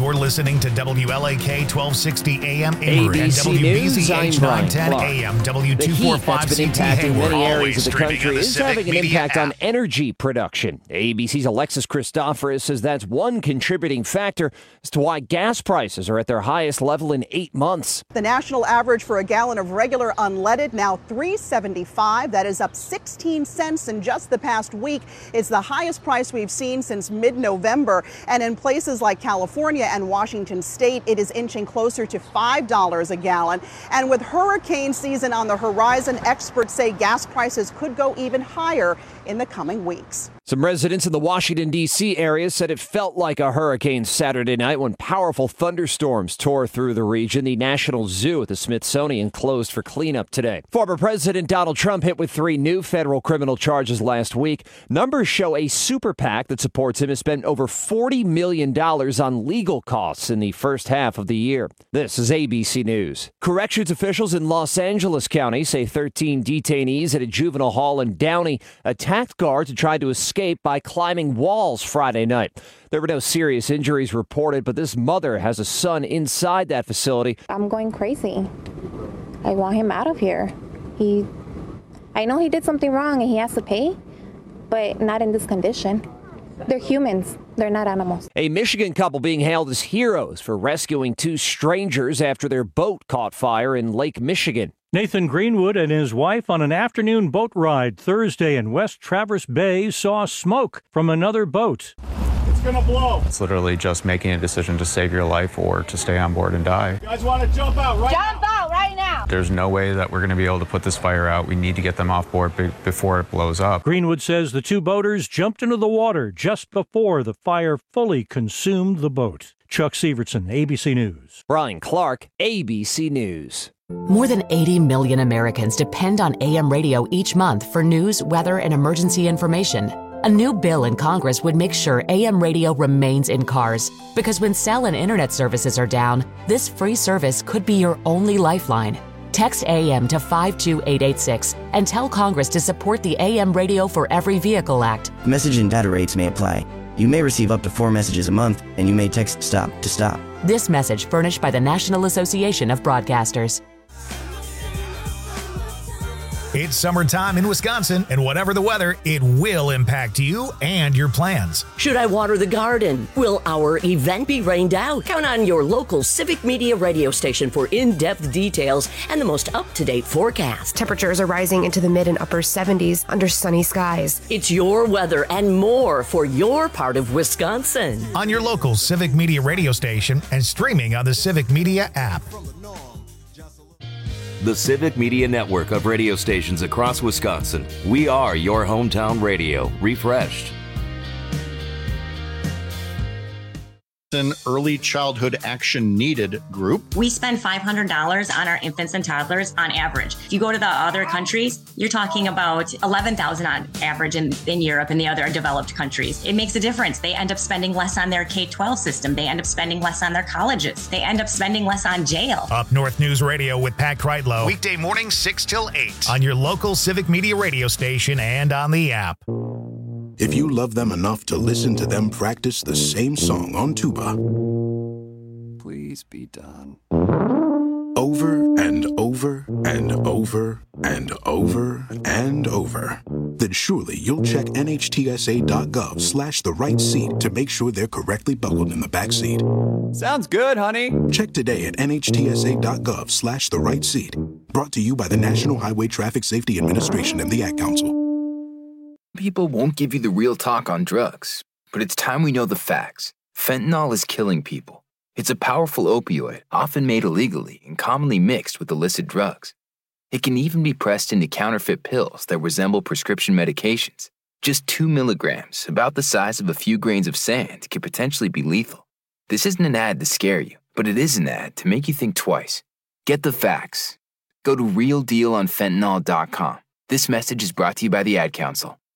You're listening to WLAK 1260 AM Emory and ABC News, WBZH 910 AM The heat that's been W245CT impacting Hayward. many areas Always of the streaming country on the is Civic having an Media impact app. on energy production. ABC's Alexis Christoforous says that's one contributing factor as to why gas prices are at their highest level in 8 months. The national average for a gallon of regular unleaded now $3.75. That is up 16 cents in just the past week. It's the highest price we've seen since mid-November. And in places like California and Washington State, it is inching closer to $5 a gallon. And with hurricane season on the horizon, experts say gas prices could go even higher in the coming weeks. Some residents in the Washington, D.C. area said it felt like a hurricane Saturday night when powerful thunderstorms tore through the region. The National Zoo at the Smithsonian closed for cleanup today. Former President Donald Trump hit with 3 new federal criminal charges last week. Numbers show a super PAC that supports him has spent over $40 million on legal costs in the first half of the year. This is ABC News. Corrections officials in Los Angeles County say 13 detainees at a juvenile hall in Downey attacked guards and tried to escape by climbing walls Friday night. There were no serious injuries reported, but this mother has a son inside that facility. I'm going crazy. I want him out of here. I know he did something wrong and he has to pay, but not in this condition. They're humans. They're not animals. A Michigan couple being hailed as heroes for rescuing 2 strangers after their boat caught fire in Lake Michigan. Nathan Greenwood and his wife on an afternoon boat ride Thursday in West Traverse Bay saw smoke from another boat. It's gonna blow. It's literally just making a decision to save your life or to stay on board and die. You guys want to jump out right now? Jump out right now! There's no way that we're going to be able to put this fire out. We need to get them off board before it blows up. Greenwood says the 2 boaters jumped into the water just before the fire fully consumed the boat. Chuck Severson, ABC News. Brian Clark, ABC News. More than 80 million Americans depend on AM radio each month for news, weather, and emergency information. A new bill in Congress would make sure AM radio remains in cars, because when cell and internet services are down, this free service could be your only lifeline. Text AM to 52886 and tell Congress to support the AM Radio for Every Vehicle Act. Message and data rates may apply. You may receive up to 4 messages a month, and you may text STOP to stop. This message furnished by the National Association of Broadcasters. It's summertime in Wisconsin, and whatever the weather, it will impact you and your plans. Should I water the garden? Will our event be rained out? Count on your local Civic Media radio station for in-depth details and the most up-to-date forecast. Temperatures are rising into the mid and upper 70s under sunny skies. It's your weather and more for your part of Wisconsin. On your local Civic Media radio station and streaming on the Civic Media app. The Civic Media network of radio stations across Wisconsin. We are your hometown radio, refreshed. An early childhood action needed group. We spend $500 on our infants and toddlers on average. If you go to the other countries, you're talking about $11,000 on average in Europe and the other developed countries. It makes a difference. They end up spending less on their K-12 system. They end up spending less on their colleges. They end up spending less on jail. Up North News Radio with Pat Kreitlow. Weekday mornings 6 till 8 on your local Civic Media radio station and on the app. If you love them enough to listen to them practice the same song on tuba, please be done. Over and over and over and over and over, then surely you'll check NHTSA.gov/the right seat to make sure they're correctly buckled in the back seat. Sounds good, honey. Check today at NHTSA.gov/the right seat. Brought to you by the National Highway Traffic Safety Administration and the Ad Council. People won't give you the real talk on drugs, but it's time we know the facts. Fentanyl is killing people. It's a powerful opioid, often made illegally and commonly mixed with illicit drugs. It can even be pressed into counterfeit pills that resemble prescription medications. Just 2 milligrams, about the size of a few grains of sand, can potentially be lethal. This isn't an ad to scare you, but it is an ad to make you think twice. Get the facts. Go to realdealonfentanyl.com. This message is brought to you by the Ad Council.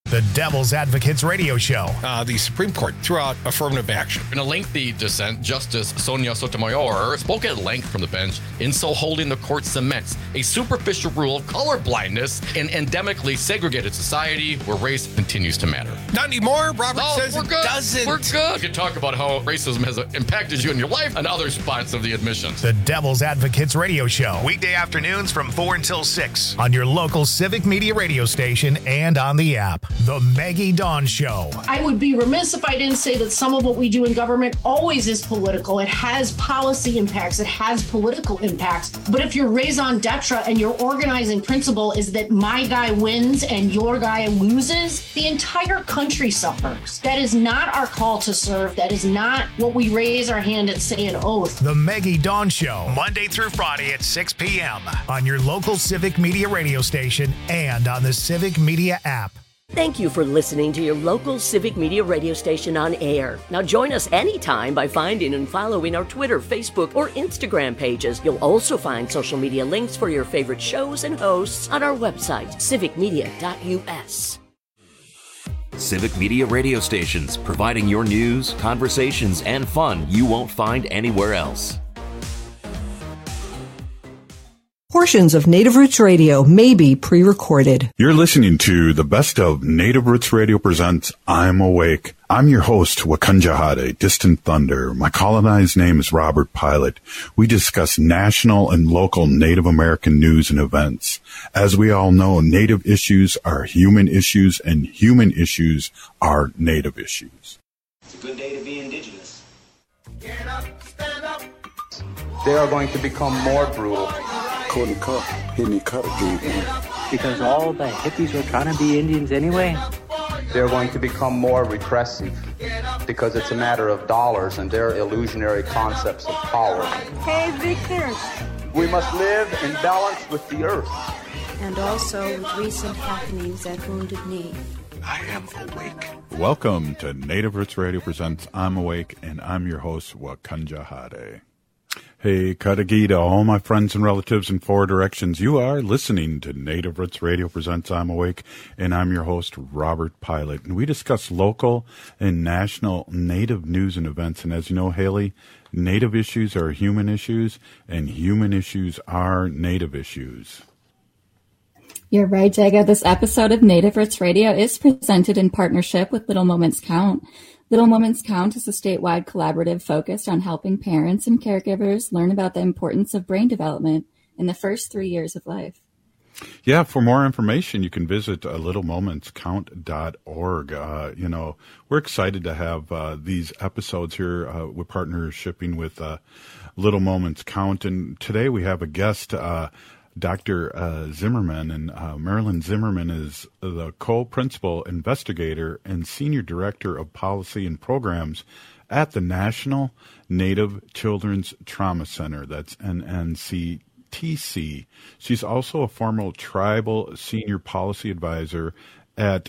The Devil's Advocates Radio Show. The Supreme Court threw out affirmative action. In a lengthy dissent, Justice Sonia Sotomayor spoke at length from the bench, in so holding the court cements a superficial rule of color blindness in endemically segregated society where race continues to matter. Not anymore. Robert says we're it good. doesn't. We're good. You can talk about how racism has impacted you in your life and other spots of the admissions. The Devil's Advocates Radio Show. Weekday afternoons from 4 until 6 on your local Civic Media radio station and on the app. The Maggie Dawn Show. I would be remiss if I didn't say that some of what we do in government always is political. It has policy impacts. It has political impacts. But if your raison d'etre and your organizing principle is that my guy wins and your guy loses, the entire country suffers. That is not our call to serve. That is not what we raise our hand and say an oath. The Maggie Dawn Show, Monday through Friday at 6 p.m. on your local Civic Media radio station and on the Civic Media app. Thank you for listening to your local Civic Media radio station on air. Now join us anytime by finding and following our Twitter, Facebook, or Instagram pages. You'll also find social media links for your favorite shows and hosts on our website, civicmedia.us. Civic Media radio stations, providing your news, conversations, and fun you won't find anywhere else. Portions of Native Roots Radio may be pre-recorded. You're listening to the best of Native Roots Radio presents I'm Awake. I'm your host, Wakanja Hade, Distant Thunder. My colonized name is Robert Pilot. We discuss national and local Native American news and events. As we all know, Native issues are human issues, and human issues are Native issues. It's a good day to be indigenous. Get up, stand up. They are going to become more brutal. Because all the hippies were trying to be Indians anyway? They're going to become more repressive because it's a matter of dollars and their illusionary concepts of power. Hey, Victor. We must live in balance with the earth. And also with recent happenings at Wounded Knee. I am awake. Welcome to Native Roots Radio presents I'm Awake, and I'm your host, Wakanja Hade. Hey, Katagita, all my friends and relatives in 4 directions. You are listening to Native Roots Radio presents I'm Awake, and I'm your host, Robert Pilot. And we discuss local and national Native news and events. And as you know, Haley, Native issues are human issues, and human issues are Native issues. You're right, Jaga. This episode of Native Roots Radio is presented in partnership with Little Moments Count. Little Moments Count is a statewide collaborative focused on helping parents and caregivers learn about the importance of brain development in the first 3 years of life. Yeah, for more information, you can visit littlemomentscount.org. We're excited to have these episodes here. We're partnershiping with Little Moments Count. And today we have a guest, Dr. Zimmerman, and Marilyn Zimmerman is the co-principal investigator and senior director of policy and programs at the National Native Children's Trauma Center. That's NNCTC. She's also a former tribal senior policy advisor at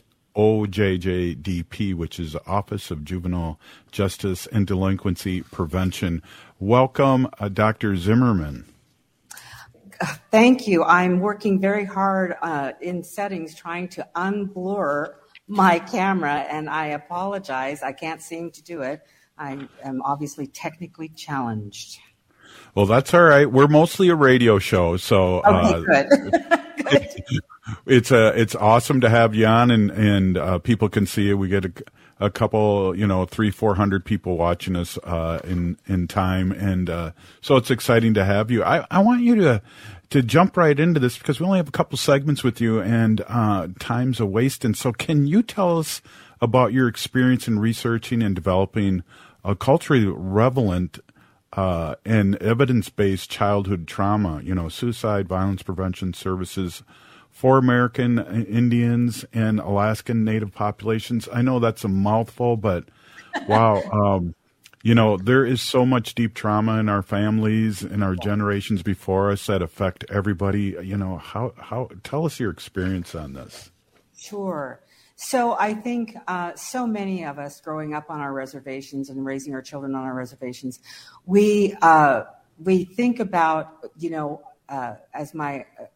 OJJDP, which is the Office of Juvenile Justice and Delinquency Prevention. Welcome, Dr. Zimmerman. Thank you. I'm working very hard in settings trying to unblur my camera, and I apologize. I can't seem to do it. I am obviously technically challenged. Well, that's all right. We're mostly a radio show, so okay, good. It's awesome to have you on, and people can see you. We get a couple, 300-400 people watching us in time, and so it's exciting to have you. I want you to jump right into this because we only have a couple segments with you, and time's a waste. And so, can you tell us about your experience in researching and developing a culturally relevant and evidence-based childhood trauma, suicide, violence prevention services for American Indians and Alaskan Native populations? I know that's a mouthful, but wow. There is so much deep trauma in our families and our generations before us that affect everybody. How tell us your experience on this. Sure. So I think so many of us growing up on our reservations and raising our children on our reservations, we think about, as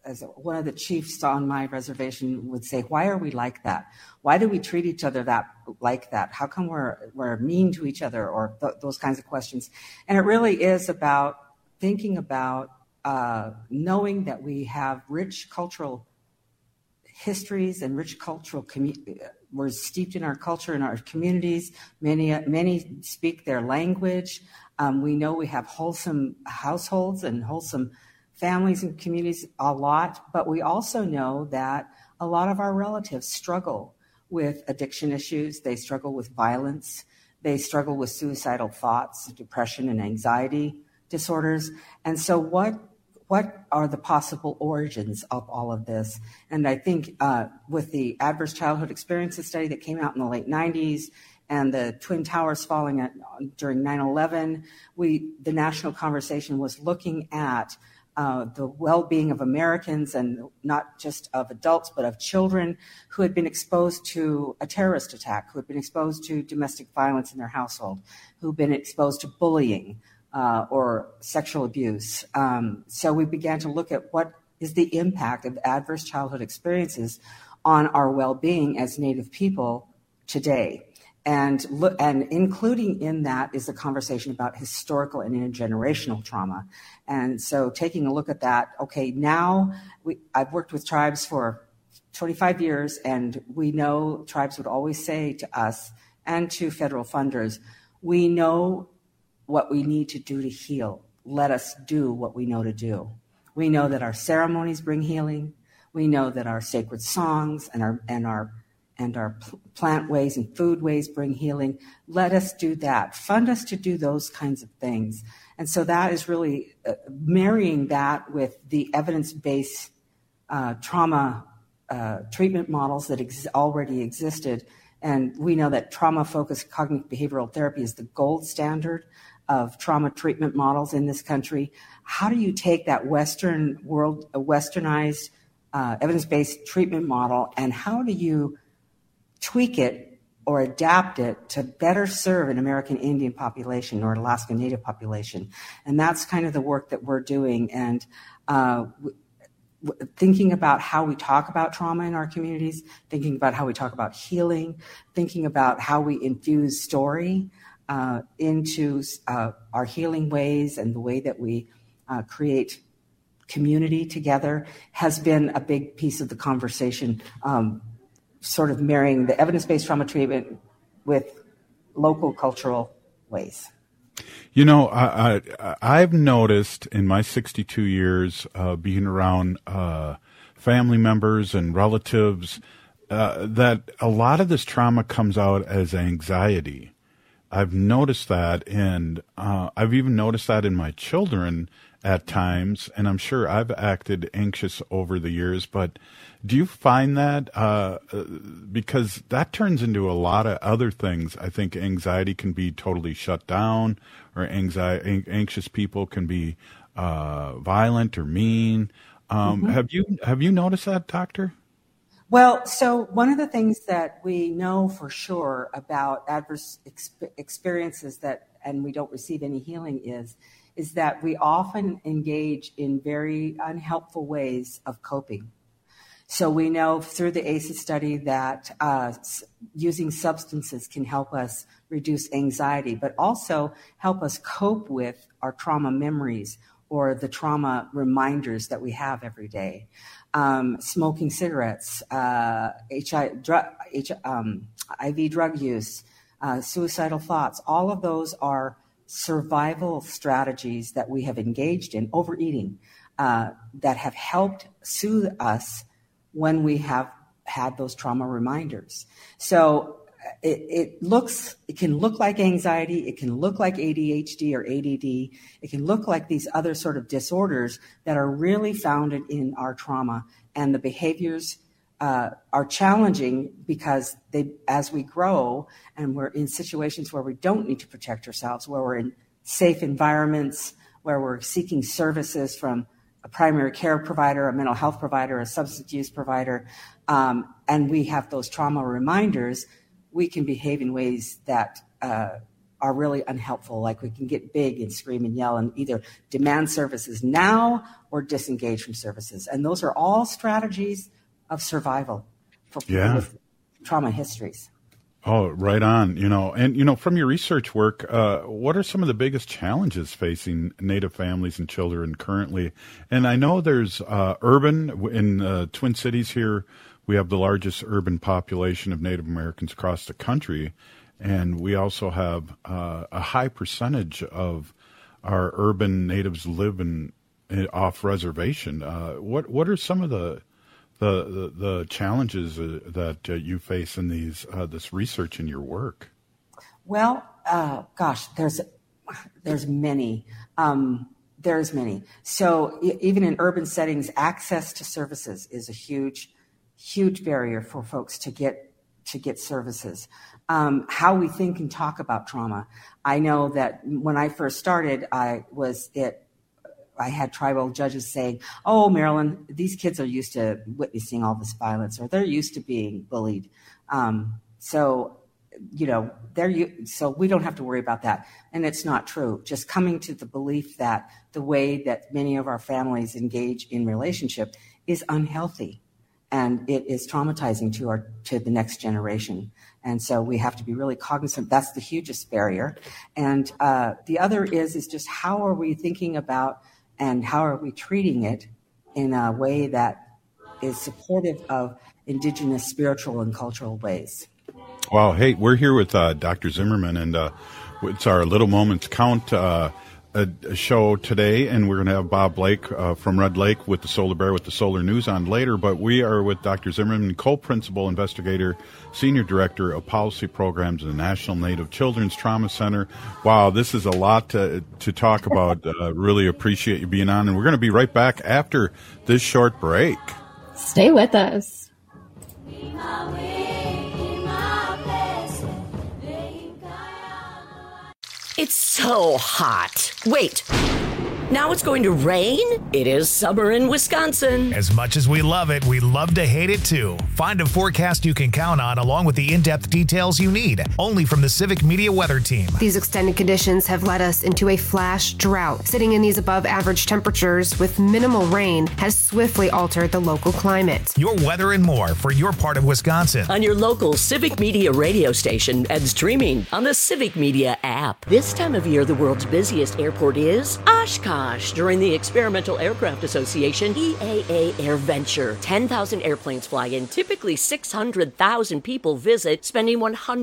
as one of the chiefs on my reservation would say, why are we like that? Why do we treat each other like that? How come we're mean to each other, or those kinds of questions? And it really is about thinking about knowing that we have rich cultural histories and rich cultural we're steeped in our culture and our communities. Many speak their language. We know we have wholesome households and wholesome families and communities a lot, but we also know that a lot of our relatives struggle with addiction issues. They struggle with violence. They struggle with suicidal thoughts, depression, and anxiety disorders. And so what are the possible origins of all of this? And I think with the Adverse Childhood Experiences study that came out in the late 90s and the Twin Towers falling during 9/11, the national conversation was looking at the well-being of Americans, and not just of adults, but of children who had been exposed to a terrorist attack, who had been exposed to domestic violence in their household, who had been exposed to bullying or sexual abuse. So we began to look at what is the impact of adverse childhood experiences on our well-being as Native people today. And including in that is a conversation about historical and intergenerational trauma. And so taking a look at that, okay, now I've worked with tribes for 25 years, and we know tribes would always say to us and to federal funders, we know what we need to do to heal. Let us do what we know to do. We know that our ceremonies bring healing. We know that our sacred songs and our plant ways and food ways bring healing. Let us do that. Fund us to do those kinds of things. And so that is really marrying that with the evidence-based trauma treatment models that already existed. And we know that trauma-focused cognitive behavioral therapy is the gold standard of trauma treatment models in this country. How do you take that Western world, a westernized evidence-based treatment model, and how do you tweak it or adapt it to better serve an American Indian population or Alaska Native population? And that's kind of the work that we're doing. And thinking about how we talk about trauma in our communities, thinking about how we talk about healing, thinking about how we infuse story into our healing ways and the way that we create community together has been a big piece of the conversation, sort of marrying the evidence-based trauma treatment with local cultural ways. You know, I've noticed in my 62 years being around family members and relatives that a lot of this trauma comes out as anxiety. I've noticed that, and I've even noticed that in my children at times, and I'm sure I've acted anxious over the years, but do you find that, because that turns into a lot of other things. I think anxiety can be totally shut down, or anxious people can be violent or mean. Have you noticed that, Doctor? Well, so one of the things that we know for sure about adverse experiences and we don't receive any healing is that we often engage in very unhelpful ways of coping. So we know through the ACEs study that using substances can help us reduce anxiety, but also help us cope with our trauma memories or the trauma reminders that we have every day. Smoking cigarettes, IV drug use, suicidal thoughts, all of those are survival strategies that we have engaged in, overeating, that have helped soothe us when we have had those trauma reminders. So it can look like anxiety, it can look like ADHD or ADD, it can look like these other sort of disorders that are really founded in our trauma, and the behaviors are challenging because as we grow and we're in situations where we don't need to protect ourselves, where we're in safe environments, where we're seeking services from a primary care provider, a mental health provider, a substance use provider, and we have those trauma reminders, we can behave in ways that are really unhelpful. Like we can get big and scream and yell and either demand services now or disengage from services. And those are all strategies of survival for people with trauma histories. Oh, right on. And from your research work, what are some of the biggest challenges facing Native families and children currently? And I know there's urban in Twin Cities here. We have the largest urban population of Native Americans across the country. And we also have a high percentage of our urban natives live off reservation. What are some of the challenges that you face in this research in your work? Well, there's many. There's many. So even in urban settings, access to services is a huge barrier for folks to get services. How we think and talk about trauma. I know that when I first started, I had tribal judges saying, "Oh, Marilyn, these kids are used to witnessing all this violence, or they're used to being bullied. So we don't have to worry about that." And it's not true. Just coming to the belief that the way that many of our families engage in relationship is unhealthy, and it is traumatizing to the next generation. And so we have to be really cognizant. That's the hugest barrier. And the other is just how are we thinking about and how are we treating it in a way that is supportive of Indigenous spiritual and cultural ways. Wow. Hey, we're here with Dr. Zimmerman, and it's our Little Moments Count a show today, and we're going to have Bob Blake from Red Lake with the Solar Bear with the Solar News on later. But we are with Dr. Zimmerman, co-principal investigator, senior director of policy programs at the National Native Children's Trauma Center. Wow, this is a lot to talk about. Really appreciate you being on, and we're going to be right back after this short break. Stay with us. It's so hot. Wait. Now it's going to rain? It is summer in Wisconsin. As much as we love it, we love to hate it too. Find a forecast you can count on along with the in-depth details you need. Only from the Civic Media Weather Team. These extended conditions have led us into a flash drought. Sitting in these above average temperatures with minimal rain has swiftly altered the local climate. Your weather and more for your part of Wisconsin. On your local Civic Media radio station and streaming on the Civic Media app. This time of year, the world's busiest airport is Oshkosh. During the Experimental Aircraft Association EAA AirVenture, 10,000 airplanes fly in. Typically 600,000 people visit, spending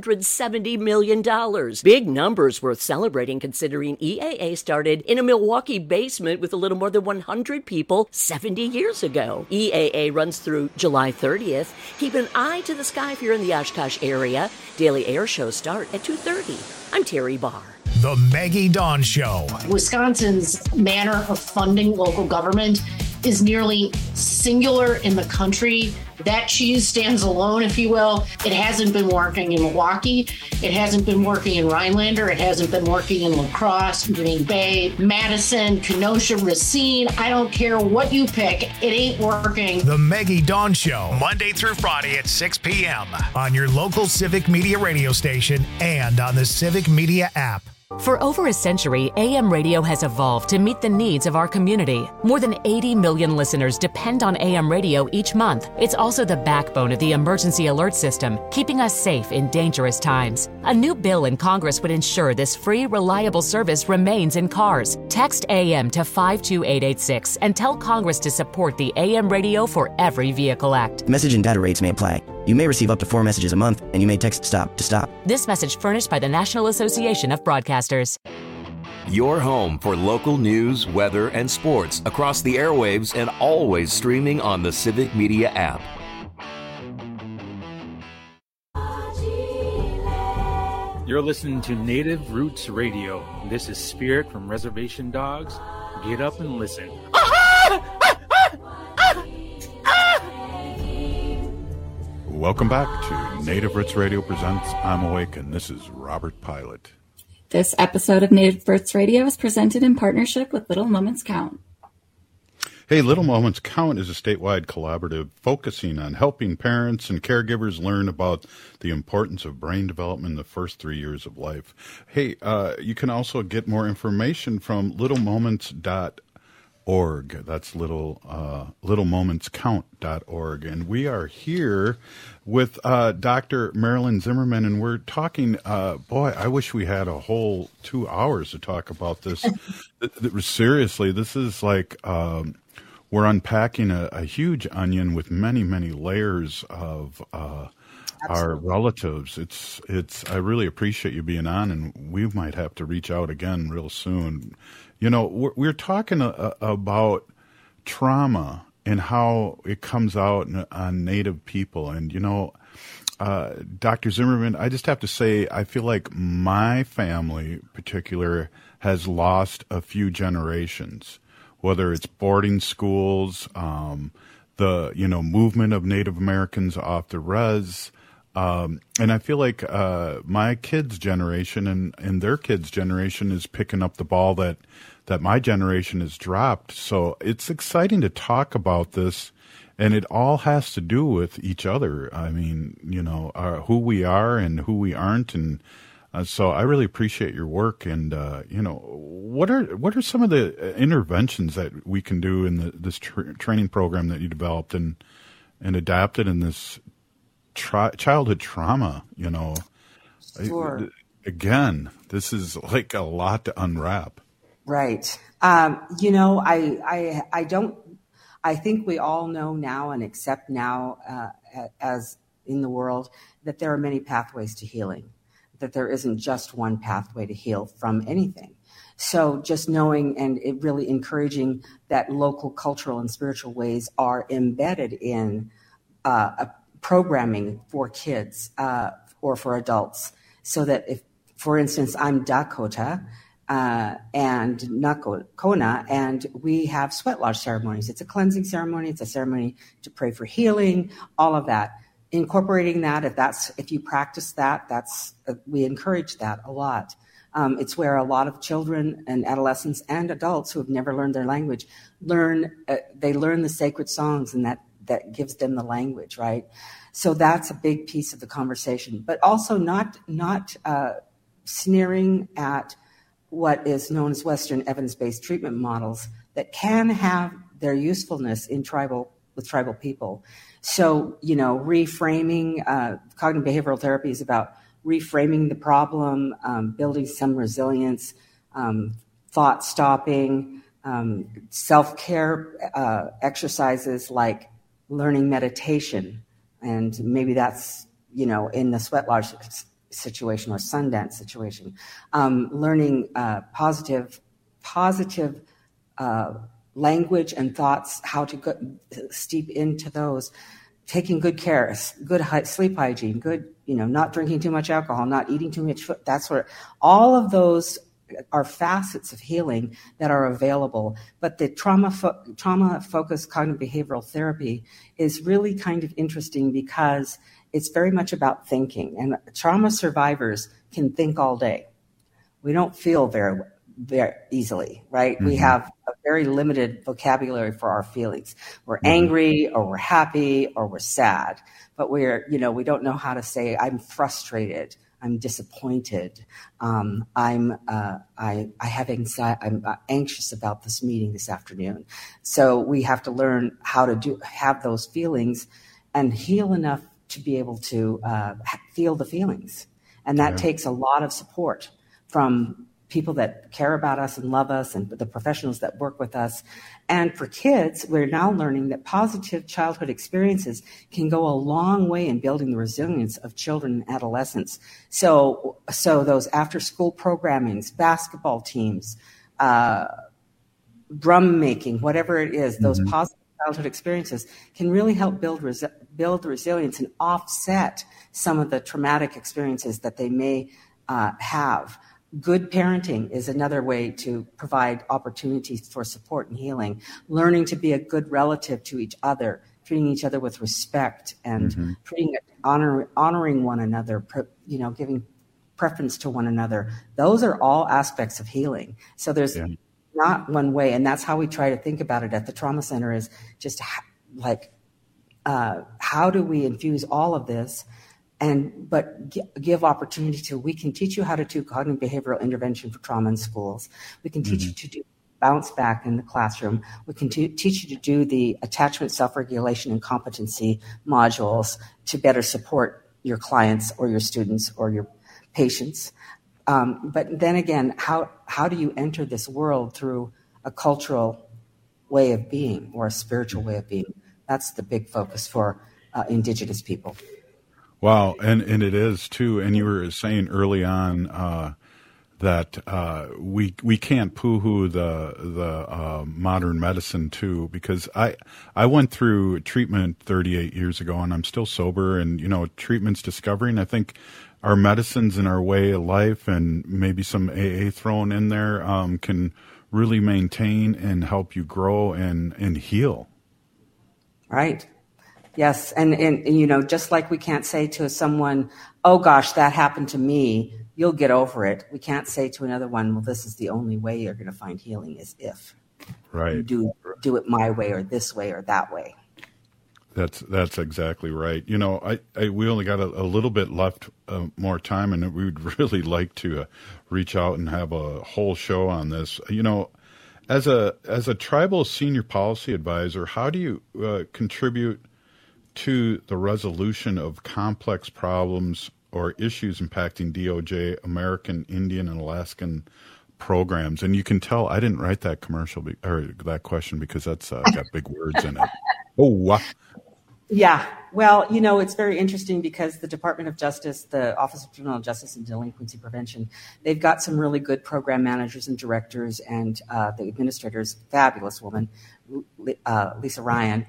$170 million. Big numbers worth celebrating considering EAA started in a Milwaukee basement with a little more than 100 people 70 years ago. EAA runs through July 30th. Keep an eye to the sky if you're in the Oshkosh area. Daily air shows start at 2:30. I'm Terry Barr. The Maggie Dawn Show. Wisconsin's manner of funding local government is nearly singular in the country. That cheese stands alone, if you will. It hasn't been working in Milwaukee. It hasn't been working in Rhinelander. It hasn't been working in La Crosse, Green Bay, Madison, Kenosha, Racine. I don't care what you pick. It ain't working. The Maggie Dawn Show, Monday through Friday at 6 p.m. on your local Civic Media radio station and on the Civic Media app. For over a century, AM radio has evolved to meet the needs of our community. More than 80 million listeners depend on AM radio each month. It's also the backbone of the emergency alert system, keeping us safe in dangerous times. A new bill in Congress would ensure this free, reliable service remains in cars. Text AM to 52886 and tell Congress to support the AM radio for every vehicle act. Message and data rates may apply. You may receive up to 4 messages a month, and you may text STOP to stop. This message furnished by the National Association of Broadcasters. Your home for local news, weather, and sports across the airwaves and always streaming on the Civic Media app. You're listening to Native Roots Radio. This is Spirit from Reservation Dogs. Get up and listen. Welcome back to Native Roots Radio presents I'm Awake, and this is Robert Pilot. This episode of Native Roots Radio is presented in partnership with Little Moments Count. Hey, Little Moments Count is a statewide collaborative focusing on helping parents and caregivers learn about the importance of brain development in the first 3 years of life. Hey, you can also get more information from littlemoments.org. That's littlemomentscount.org. And we are here with Dr. Marilyn Zimmerman, and we're talking, boy, I wish we had a whole 2 hours to talk about this. Seriously, this is like we're unpacking a huge onion with many, many layers of our relatives. It's. I really appreciate you being on, and we might have to reach out again real soon. You know, we're talking about trauma and how it comes out on Native people. And, you know, Dr. Zimmerman, I just have to say, I feel like my family in particular has lost a few generations, whether it's boarding schools, the, you know, movement of Native Americans off the res. And I feel like my kids' generation and their kids' generation is picking up the ball that my generation has dropped. So it's exciting to talk about this, and it all has to do with each other. I mean, you know, who we are and who we aren't. And so I really appreciate your work. And, you know, what are some of the interventions that we can do in this training program that you developed and adapted in this childhood trauma, you know? Sure. Again, this is like a lot to unwrap. Right. You know, I think we all know now and accept now, as in the world, that there are many pathways to healing, that there isn't just one pathway to heal from anything. So just knowing and it really encouraging that local cultural and spiritual ways are embedded in programming for kids or for adults, so that if, for instance, I'm Dakota and Nakona, and we have sweat lodge ceremonies. It's a cleansing ceremony. It's a ceremony to pray for healing, all of that. Incorporating that, if you practice that, we encourage that a lot. It's where a lot of children and adolescents and adults who have never learned their language they learn the sacred songs, and that gives them the language, right? So that's a big piece of the conversation, but also not sneering at what is known as Western evidence-based treatment models that can have their usefulness with tribal people. So, you know, reframing, cognitive behavioral therapy is about reframing the problem, building some resilience, thought stopping, self-care exercises like learning meditation. And maybe that's, you know, in the sweat lodge situation or Sundance situation, learning positive language and thoughts, how to steep into those, taking good care, good sleep hygiene, good, you know, not drinking too much alcohol, not eating too much food, that sort of, all of those are facets of healing that are available. But the trauma-focused cognitive behavioral therapy is really kind of interesting because it's very much about thinking, and trauma survivors can think all day. We don't feel very easily, right? Mm-hmm. We have a very limited vocabulary for our feelings. We're angry, or we're happy, or we're sad, but we don't know how to say, I'm frustrated, I'm disappointed, I have anxiety, I'm anxious about this meeting this afternoon. So we have to learn how to have those feelings and heal enough to be able to feel the feelings. And that takes a lot of support from people that care about us and love us, and the professionals that work with us. And for kids, we're now learning that positive childhood experiences can go a long way in building the resilience of children and adolescents. So those after-school programmings, basketball teams, drum making, whatever it is, those positive childhood experiences can really help build resilience and offset some of the traumatic experiences that they may have. Good parenting is another way to provide opportunities for support and healing. Learning to be a good relative to each other, treating each other with respect, and honoring one another, giving preference to one another. Those are all aspects of healing. So there's not one way. And that's how we try to think about it at the trauma center, is just how do we infuse all of this, but give opportunity to, we can teach you how to do cognitive behavioral intervention for trauma in schools. We can teach you to do bounce back in the classroom. We can teach you to do the attachment, self-regulation, and competency modules to better support your clients or your students or your patients. But then again, how do you enter this world through a cultural way of being or a spiritual way of being? That's the big focus for Indigenous people. Wow, and it is too. And you were saying early on that we can't poo-hoo the modern medicine too, because I went through treatment 38 years ago, and I'm still sober. And treatment's discovering. I think our medicines and our way of life, and maybe some AA thrown in there, can really maintain and help you grow and heal. Right. Yes. And just like we can't say to someone, oh gosh, that happened to me, you'll get over it. We can't say to another one, well, this is the only way you're going to find healing, is if you do it my way or this way or that way. That's exactly right. We only got a little bit left, more time, and we would really like to reach out and have a whole show on this. As a tribal senior policy advisor, how do you contribute to the resolution of complex problems or issues impacting DOJ, American Indian, and Alaskan programs? And you can tell I didn't write that commercial or that question because that's got big words in it. Oh, wow. Yeah. Well, it's very interesting because the Department of Justice, the Office of Juvenile Justice and Delinquency Prevention, they've got some really good program managers and directors, and the administrator's fabulous woman, Lisa Ryan.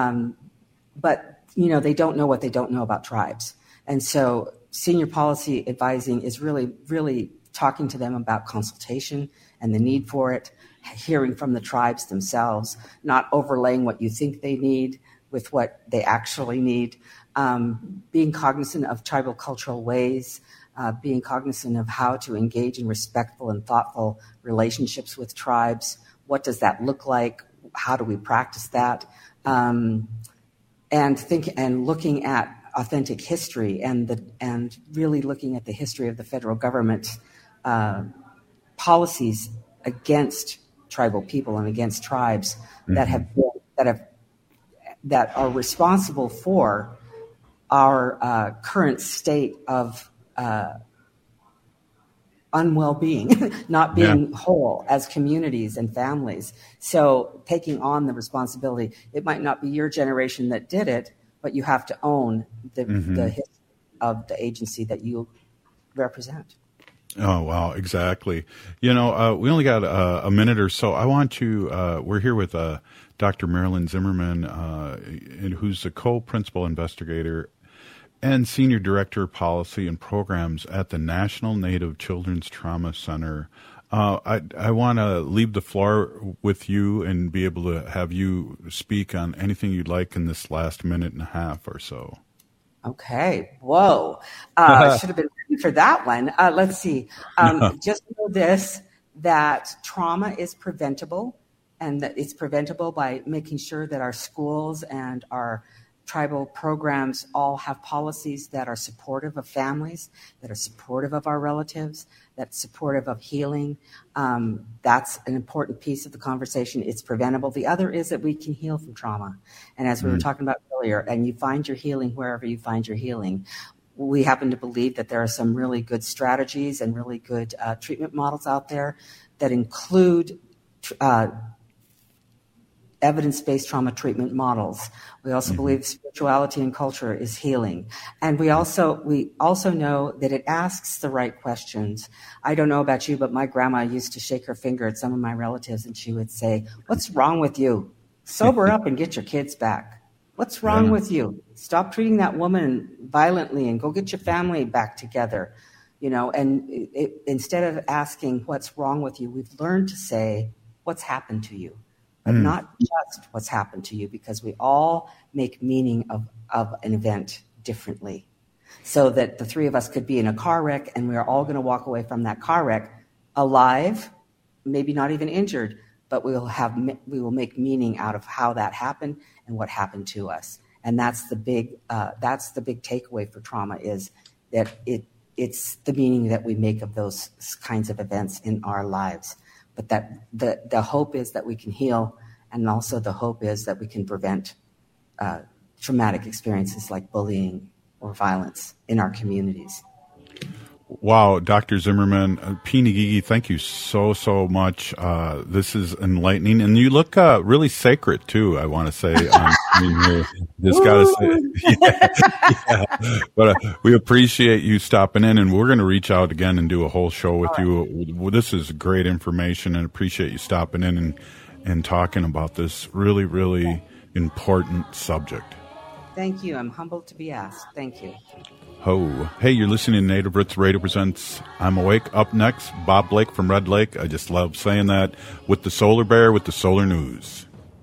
But, they don't know what they don't know about tribes. And so senior policy advising is really, really talking to them about consultation and the need for it, hearing from the tribes themselves, not overlaying what you think they need with what they actually need, being cognizant of tribal cultural ways, being cognizant of how to engage in respectful and thoughtful relationships with tribes. What does that look like? How do we practice that? And looking at authentic history and really looking at the history of the federal government policies against tribal people and against tribes that are responsible for our current state of unwell-being, not being whole as communities and families. So taking on the responsibility, it might not be your generation that did it, but you have to own the history of the agency that you represent. Oh, wow, exactly. We only got a minute or so. I want to, we're here with Dr. Marilyn Zimmerman, who's the co-principal investigator and Senior Director of Policy and Programs at the National Native Children's Trauma Center. I want to leave the floor with you and be able to have you speak on anything you'd like in this last minute and a half or so. Okay. Whoa. I should have been ready for that one. Let's see. Just know this, that trauma is preventable, and that it's preventable by making sure that our schools and our tribal programs all have policies that are supportive of families, that are supportive of our relatives, that's supportive of healing. That's an important piece of the conversation. It's preventable. The other is that we can heal from trauma. And as we were talking about earlier, and you find your healing wherever you find your healing. We happen to believe that there are some really good strategies and really good treatment models out there that include evidence-based trauma treatment models. We also believe spirituality and culture is healing. And we also know that it asks the right questions. I don't know about you, but my grandma used to shake her finger at some of my relatives and she would say, "What's wrong with you? Sober up and get your kids back. What's wrong with you? Stop treating that woman violently and go get your family back together." And instead of asking what's wrong with you, we've learned to say, what's happened to you? But not just what's happened to you, because we all make meaning of an event differently. So that the three of us could be in a car wreck and we're all going to walk away from that car wreck alive, maybe not even injured, but we will make meaning out of how that happened and what happened to us. And that's the big takeaway for trauma, is that it's the meaning that we make of those kinds of events in our lives. But that the hope is that we can heal, and also the hope is that we can prevent traumatic experiences like bullying or violence in our communities. Wow, Dr. Zimmerman, P. Ngigi, thank you so much. This is enlightening, and you look really sacred too. I want to say, just gotta say, yeah. But we appreciate you stopping in, and we're going to reach out again and do a whole show with you. This is great information, and appreciate you stopping in and talking about this really, really important subject. Thank you. I'm humbled to be asked. Thank you. Hey, you're listening to Native Roots Radio presents I'm Awake. Up next, Bob Blake from Red Lake. I just love saying that, with the Solar Bear with the Solar News.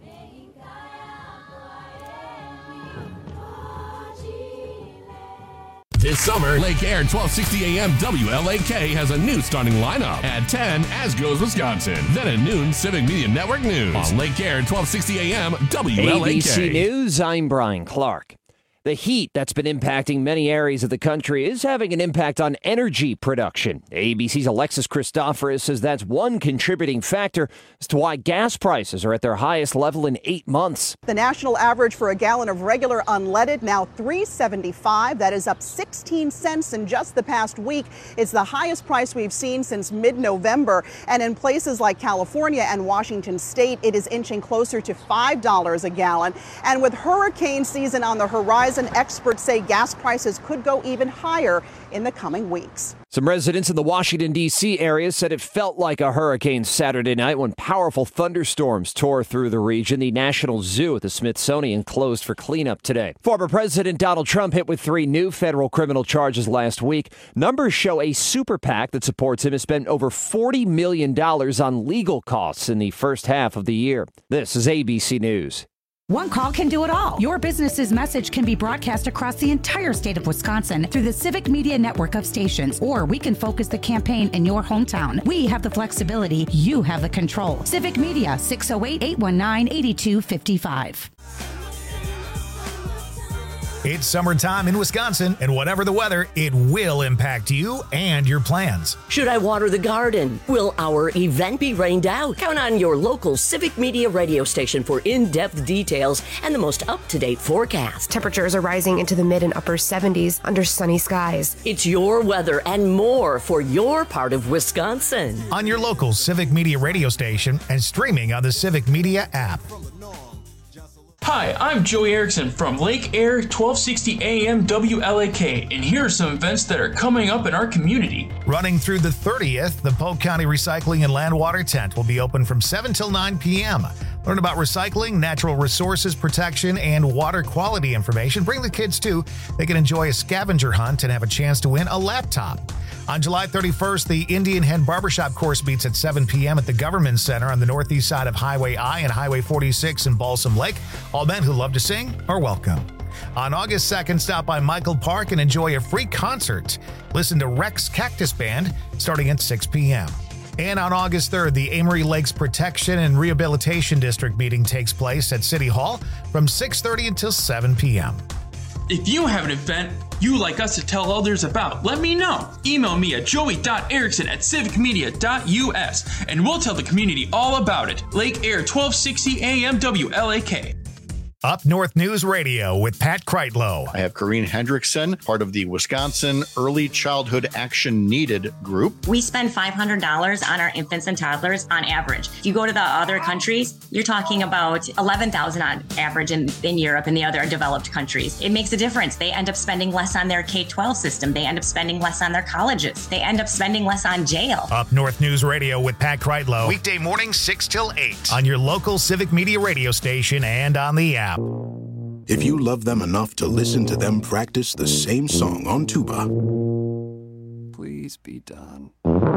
This summer, Lake Air 1260 AM WLAK has a new starting lineup. At 10, As Goes Wisconsin. Then at noon, Civic Media Network News. On Lake Air 1260 AM WLAK. ABC News, I'm Brian Clark. The heat that's been impacting many areas of the country is having an impact on energy production. ABC's Alexis Christoforous says that's one contributing factor as to why gas prices are at their highest level in 8 months. The national average for a gallon of regular unleaded now $3.75. That is up 16 cents in just the past week. It's the highest price we've seen since mid-November. And in places like California and Washington State, it is inching closer to $5 a gallon. And with hurricane season on the horizon, experts say gas prices could go even higher in the coming weeks. Some residents in the Washington, D.C. area said it felt like a hurricane Saturday night when powerful thunderstorms tore through the region. The National Zoo at the Smithsonian closed for cleanup today. Former President Donald Trump hit with 3 new federal criminal charges last week. Numbers show a super PAC that supports him has spent over $40 million on legal costs in the first half of the year. This is ABC News. One call can do it all. Your business's message can be broadcast across the entire state of Wisconsin through the Civic Media network of stations, or we can focus the campaign in your hometown. We have the flexibility. You have the control. Civic Media, 608-819-8255. It's summertime in Wisconsin, and whatever the weather, it will impact you and your plans. Should I water the garden? Will our event be rained out? Count on your local Civic Media radio station for in-depth details and the most up-to-date forecast. Temperatures are rising into the mid and upper 70s under sunny skies. It's your weather and more for your part of Wisconsin. On your local Civic Media radio station and streaming on the Civic Media app. Hi, I'm Joey Erickson from Lake Air 1260 AM WLAK, and here are some events that are coming up in our community. Running through the 30th, the Polk County Recycling and Land Water Tent will be open from 7 till 9 p.m. Learn about recycling, natural resources protection, and water quality information. Bring the kids too. They can enjoy a scavenger hunt and have a chance to win a laptop. On July 31st, the Indian Head Barbershop course meets at 7 p.m. at the Government Center on the northeast side of Highway I and Highway 46 in Balsam Lake. All men who love to sing are welcome. On August 2nd, stop by Michael Park and enjoy a free concert. Listen to Rex Cactus Band starting at 6 p.m. And on August 3rd, the Amory Lakes Protection and Rehabilitation District meeting takes place at City Hall from 6:30 until 7 p.m. If you have an event you'd like us to tell others about, let me know. Email me at joey.erickson@civicmedia.us and we'll tell the community all about it. Lake Air 1260 AM WLAK. Up North News Radio with Pat Kreitlow. I have Corrine Hendrickson, part of the Wisconsin Early Childhood Action Needed group. We spend $500 on our infants and toddlers on average. If you go to the other countries, you're talking about $11,000 on average in Europe and the other developed countries. It makes a difference. They end up spending less on their K-12 system. They end up spending less on their colleges. They end up spending less on jail. Up North News Radio with Pat Kreitlow. Weekday mornings 6 till 8 on your local Civic Media radio station and on the app. If you love them enough to listen to them practice the same song on tuba, please be done.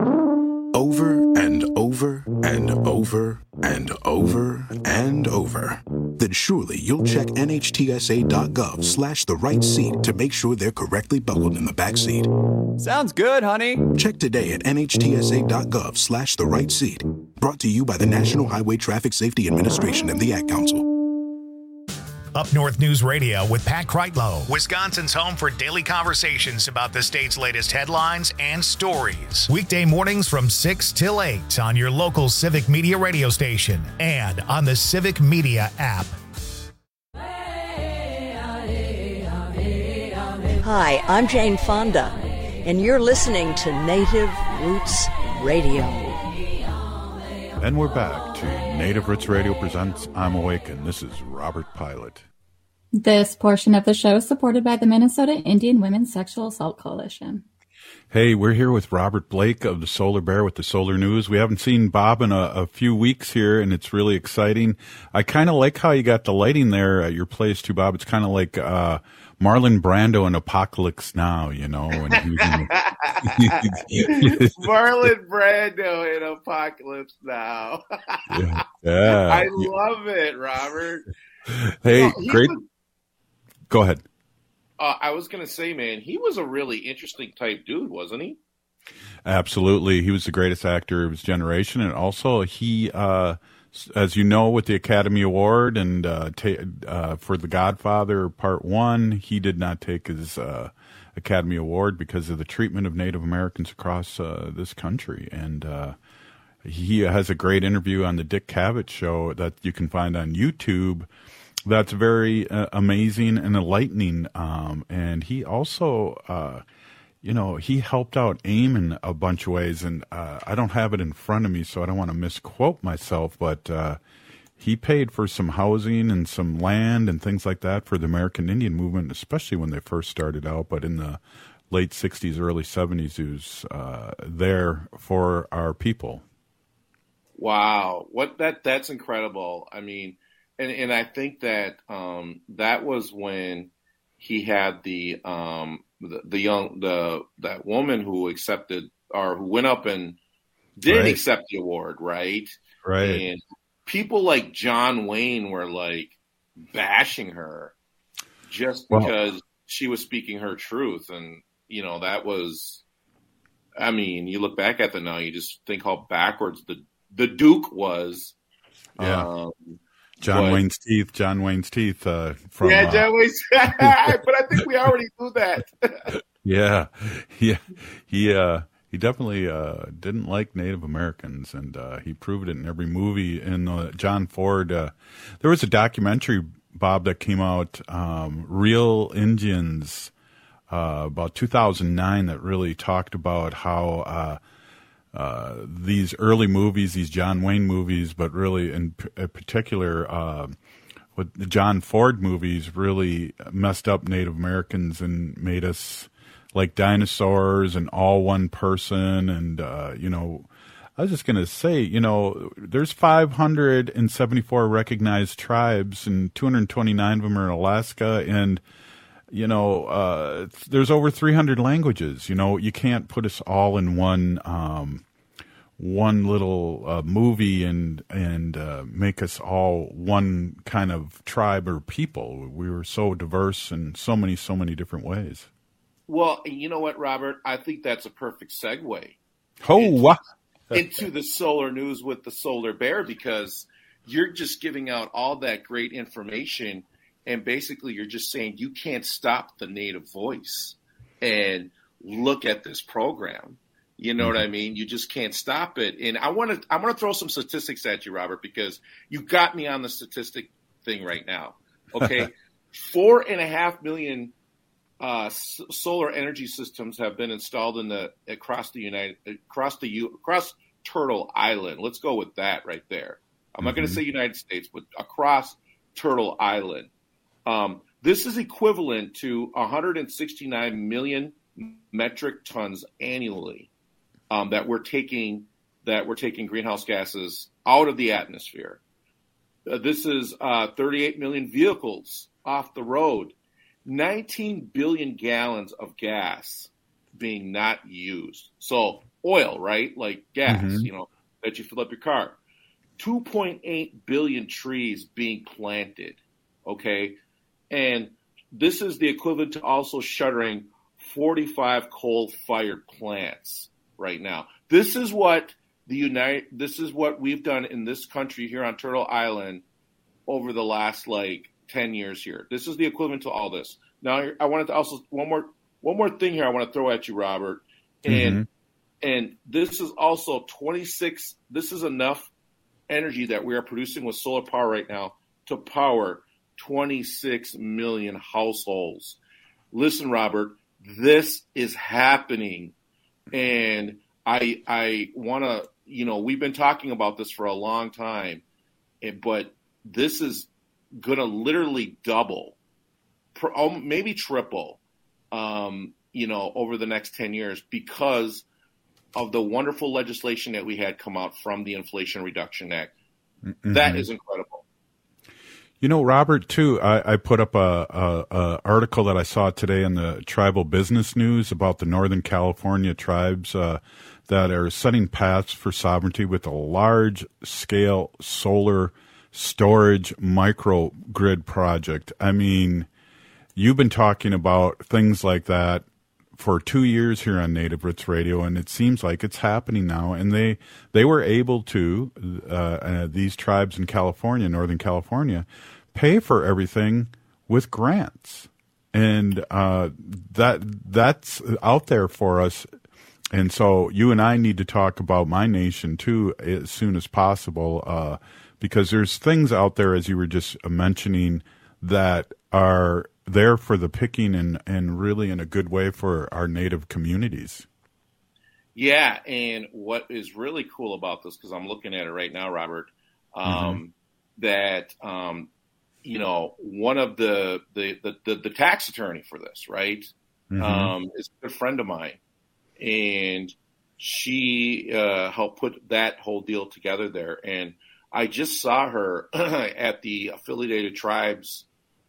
Over and over and over and over and over, then surely you'll check NHTSA.gov/the right seat to make sure they're correctly buckled in the back seat. Sounds good, honey. Check today at NHTSA.gov/the right seat. Brought to you by the National Highway Traffic Safety Administration and the Ad Council. Up North News Radio with Pat Kreitlow, Wisconsin's home for daily conversations about the state's latest headlines and stories. Weekday mornings from 6 till 8 on your local Civic Media radio station and on the Civic Media app. Hi, I'm Jane Fonda, and you're listening to Native Roots Radio. And we're back to Native Roots Radio presents I'm Awake, and this is Robert Pilot. This portion of the show is supported by the Minnesota Indian Women's Sexual Assault Coalition. Hey, we're here with Robert Blake of the Solar Bear with the Solar News. We haven't seen Bob in a few weeks here, and it's really exciting. I kind of like how you got the lighting there at your place, too, Bob. It's kind of like Marlon Brando in Apocalypse Now, you know. And Marlon Brando in Apocalypse Now. Yeah. I love it, Robert. Hey, great. Go ahead. I was going to say, man, he was a really interesting type dude, wasn't he? Absolutely. He was the greatest actor of his generation. And also he, as you know, with the Academy Award and for The Godfather Part 1, he did not take his Academy Award because of the treatment of Native Americans across this country. And he has a great interview on the Dick Cavett Show that you can find on YouTube. That's very amazing and enlightening. And he also, he helped out AIM in a bunch of ways. And I don't have it in front of me, so I don't want to misquote myself. But he paid for some housing and some land and things like that for the American Indian movement, especially when they first started out. But in the late 60s, early 70s, he was there for our people. Wow. That's incredible. I mean, and I think that that was when he had that woman who accepted or who went up and did accept the award, right? Right. And people like John Wayne were like bashing her just because she was speaking her truth. And, that was, I mean, you look back at that now, you just think how backwards the Duke was. Yeah. John Wayne's teeth. From John Wayne's. But I think we already knew that. Yeah. He definitely didn't like Native Americans, and he proved it in every movie. In John Ford, there was a documentary, Bob, that came out, Real Indians, about 2009, that really talked about how these early movies, these John Wayne movies, but really in particular with the John Ford movies, really messed up Native Americans and made us like dinosaurs and all one person. And, I was just going to say, there's 574 recognized tribes and 229 of them are in Alaska. And, there's over 300 languages. You can't put us all in one little movie and make us all one kind of tribe or people. We were so diverse in so many different ways. Well, you know what, Robert? I think that's a perfect segue. Into the Solar News with the Solar Bear, because you're just giving out all that great information, and basically you're just saying you can't stop the Native voice. And look at this program. You know what I mean? You just can't stop it. And I'm going to throw some statistics at you, Robert, because you got me on the statistic thing right now. Okay. 4.5 million solar energy systems have been installed across Turtle Island. Let's go with that right there. I'm not going to say United States, but across Turtle Island. This is equivalent to 169 million metric tons annually that we're taking greenhouse gases out of the atmosphere. This is 38 million vehicles off the road, 19 billion gallons of gas being not used. So oil, right? Like gas, that you fill up your car. 2.8 billion trees being planted. Okay. And this is the equivalent to also shuttering 45 coal-fired plants right now. This is what This is what we've done in this country here on Turtle Island over the last 10 years here. This is the equivalent to all this. Now, I wanted to also one more thing here I want to throw at you, Robert, and this is also 26. This is enough energy that we are producing with solar power right now to power 26 million households. Listen, Robert, this is happening, and I want to, we've been talking about this for a long time, but this is going to literally double, maybe triple, over the next 10 years because of the wonderful legislation that we had come out from the Inflation Reduction Act. Mm-hmm. That is incredible. Robert, too, I put up a article that I saw today in the Tribal Business News about the Northern California tribes that are setting paths for sovereignty with a large-scale solar storage microgrid project. I mean, you've been talking about things like that for 2 years here on Native Roots Radio, and it seems like it's happening now. And they were able to, these tribes in California, Northern California, pay for everything with grants. And that's out there for us. And so you and I need to talk about my nation, too, as soon as possible, because there's things out there, as you were just mentioning, that are there for the picking and really in a good way for our Native communities. Yeah, and what is really cool about this, because I'm looking at it right now, Robert, that one of the tax attorney for this, right, is a good friend of mine, and she helped put that whole deal together there. And I just saw her at the Affiliated Tribes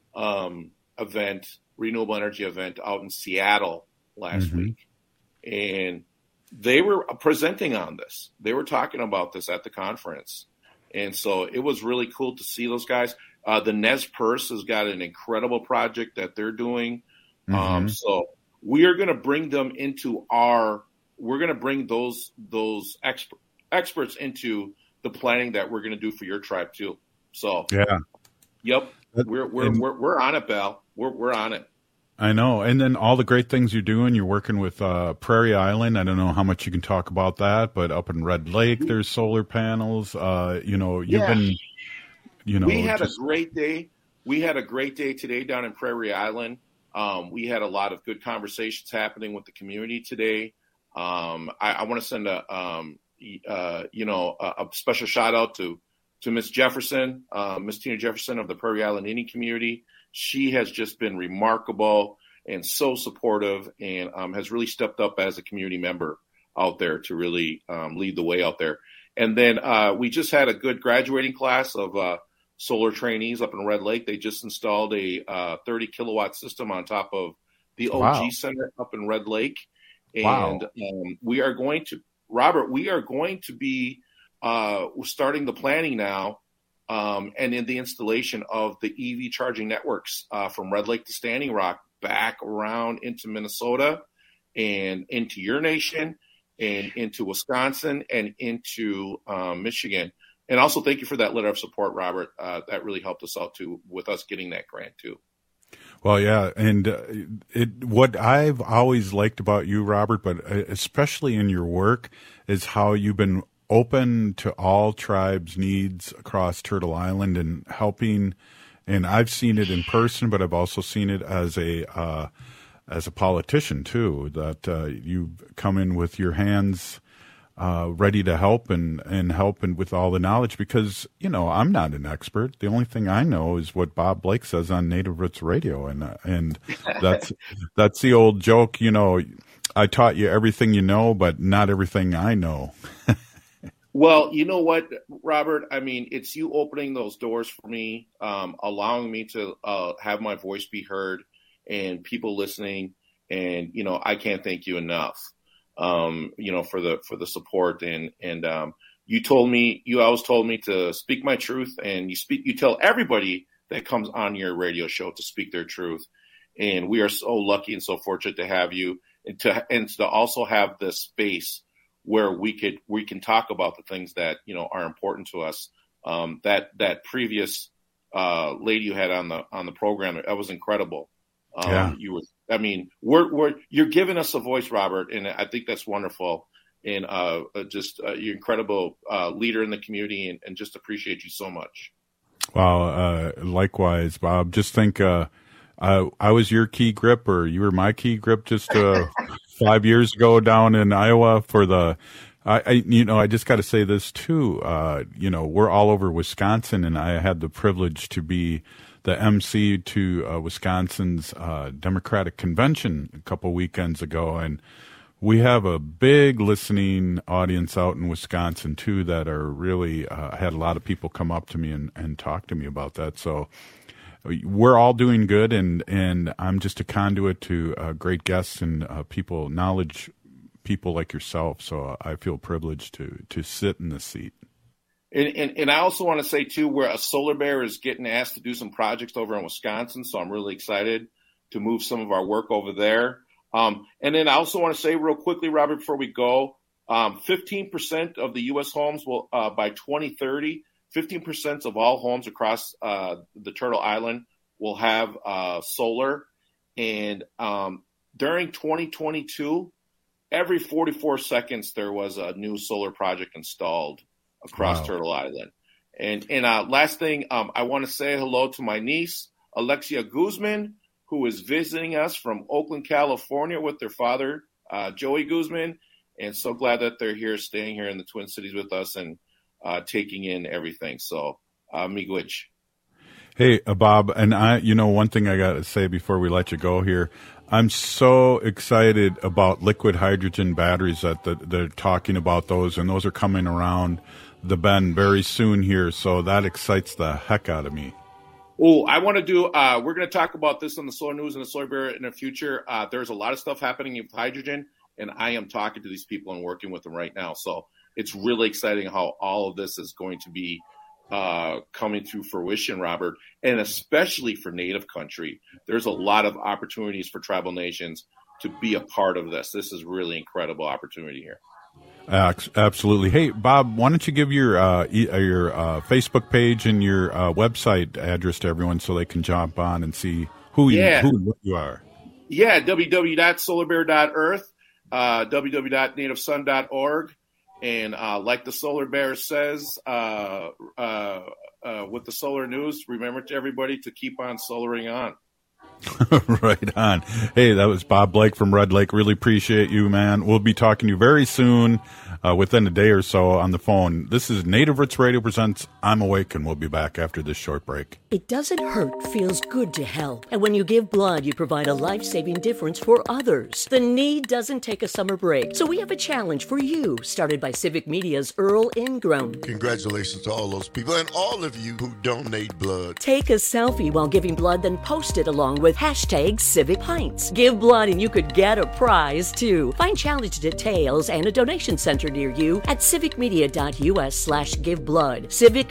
event, renewable energy event out in Seattle last week. And they were presenting on this. They were talking about this at the conference. And so it was really cool to see those guys. The Nez Perce has got an incredible project that they're doing. So we are going to bring them into we're going to bring those experts into the planning that we're going to do for your tribe too. So, yep. We're on it, Bal. We're on it. I know. And then all the great things you're doing, you're working with Prairie Island. I don't know how much you can talk about that, but up in Red Lake, there's solar panels. You've been, we had a great day. We had a great day today down in Prairie Island. We had a lot of good conversations happening with the community today. I want to send a special shout out to Miss Jefferson, Miss Tina Jefferson of the Prairie Island Indian community. She has just been remarkable and so supportive, and has really stepped up as a community member out there to really lead the way out there. And then we just had a good graduating class of solar trainees up in Red Lake. They just installed a 30 kilowatt system on top of the OG Center up in Red Lake. And we are going to, Robert, be starting the planning now and in the installation of the EV charging networks from Red Lake to Standing Rock back around into Minnesota and into your nation and into Wisconsin and into Michigan. And also thank you for that letter of support, Robert. That really helped us out too with us getting that grant too. Well, yeah, and what I've always liked about you, Robert, but especially in your work, is how you've been open to all tribes' needs across Turtle Island and helping. And I've seen it in person, but I've also seen it as a politician too. That you come in with your hands ready to help and with all the knowledge, because I'm not an expert. The only thing I know is what Bob Blake says on Native Roots Radio, and that's the old joke. I taught you everything you know, but not everything I know. Well, you know what, Robert? I mean, it's you opening those doors for me, allowing me to have my voice be heard and people listening. And, I can't thank you enough, for the support. And you always told me to speak my truth, and you tell everybody that comes on your radio show to speak their truth. And we are so lucky and so fortunate to have you and to also have this space where we can talk about the things that, are important to us. That previous lady you had on the program, that was incredible. You're giving us a voice, Robert, and I think that's wonderful. And you're incredible leader in the community, and just appreciate you so much. Well, likewise, Bob. Just think, I was your key grip, or you were my key grip just 5 years ago down in Iowa for the. I just got to say this too. We're all over Wisconsin, and I had the privilege to be the MC to Wisconsin's Democratic Convention a couple weekends ago, and we have a big listening audience out in Wisconsin too that are really had a lot of people come up to me and talk to me about that. So we're all doing good, and I'm just a conduit to great guests and knowledge people like yourself. So I feel privileged to sit in this seat. And I also want to say too, where a Solar Bear is getting asked to do some projects over in Wisconsin, so I'm really excited to move some of our work over there. And then I also want to say real quickly, Robert, before we go, 15% of the U.S. homes will, by 2030, 15% of all homes across the Turtle Island will have solar. And during 2022, every 44 seconds there was a new solar project installed across Turtle Island. And last thing, I want to say hello to my niece, Alexia Guzman, who is visiting us from Oakland, California with their father, Joey Guzman. And so glad that they're here, staying here in the Twin Cities with us and taking in everything. So, miigwech. Hey, Bob, and one thing I got to say before we let you go here, I'm so excited about liquid hydrogen batteries that they're talking about those, and those are coming around the bend very soon here. So that excites the heck out of me. Oh, I want to do, we're going to talk about this on the Solar News and the Solar Bear in the future. There's a lot of stuff happening with hydrogen, and I am talking to these people and working with them right now. So it's really exciting how all of this is going to be coming to fruition, Robert, and especially for Native country. There's a lot of opportunities for tribal nations to be a part of this. This is really incredible opportunity here. Absolutely. Hey, Bob, why don't you give your Facebook page and your website address to everyone so they can jump on and see who you are? Yeah, www.solarbear.earth, www.nativesun.org. And like the Solar Bear says with the Solar News, remember to everybody to keep on solaring on. Right on. Hey, that was Bob Blake from Red Lake. Really appreciate you, man. We'll be talking to you very soon, within a day or so on the phone. This is Native Roots Radio presents I'm Awake, and we'll be back after this short break. It doesn't hurt, feels good to help. And when you give blood, you provide a life-saving difference for others. The need doesn't take a summer break. So we have a challenge for you, started by Civic Media's Earl Ingram. Congratulations to all those people and all of you who donate blood. Take a selfie while giving blood, then post it along with #CivicPints. Give blood and you could get a prize, too. Find challenge details and a donation center near you at civicmedia.us/giveblood.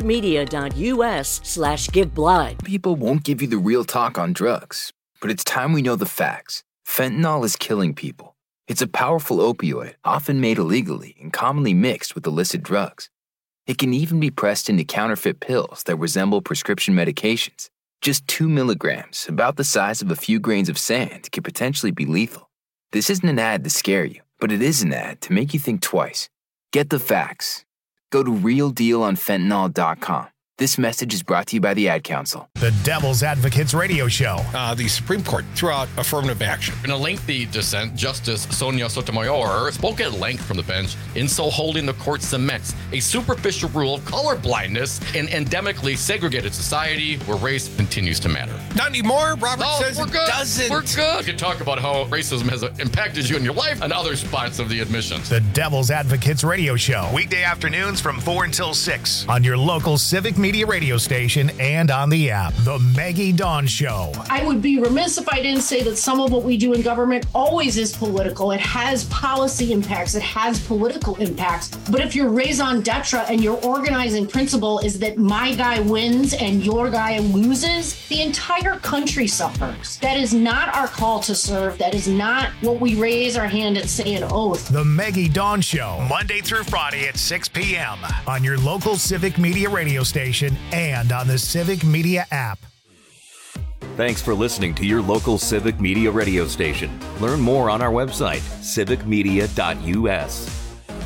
civicmedia.us/giveblood. People won't give you the real talk on drugs, but it's time we know the facts. Fentanyl is killing people. It's a powerful opioid, often made illegally and commonly mixed with illicit drugs. It can even be pressed into counterfeit pills that resemble prescription medications. Just 2 milligrams, about the size of a few grains of sand, could potentially be lethal. This isn't an ad to scare you, but it is an ad to make you think twice. Get the facts. Go to realdealonfentanyl.com. This message is brought to you by the Ad Council. The Devil's Advocates Radio Show. The Supreme Court threw out affirmative action. In a lengthy dissent, Justice Sonia Sotomayor spoke at length from the bench, in so holding the court cements a superficial rule of colorblindness in endemically segregated society where race continues to matter. Not anymore, Robert says we're good. It doesn't. We're good. You can talk about how racism has impacted you in your life and other spots of the admissions. The Devil's Advocates Radio Show. Weekday afternoons from 4 until 6 on your local Civic Media Media radio station and on the app. The Maggie Dawn Show. I would be remiss if I didn't say that some of what we do in government always is political. It has policy impacts. It has political impacts. But if your raison d'etre and your organizing principle is that my guy wins and your guy loses, the entire country suffers. That is not our call to serve. That is not what we raise our hand and say an oath. The Maggie Dawn Show, Monday through Friday at 6 p.m. on your local Civic Media radio station and on the Civic Media app. Thanks for listening to your local Civic Media radio station. Learn more on our website, civicmedia.us.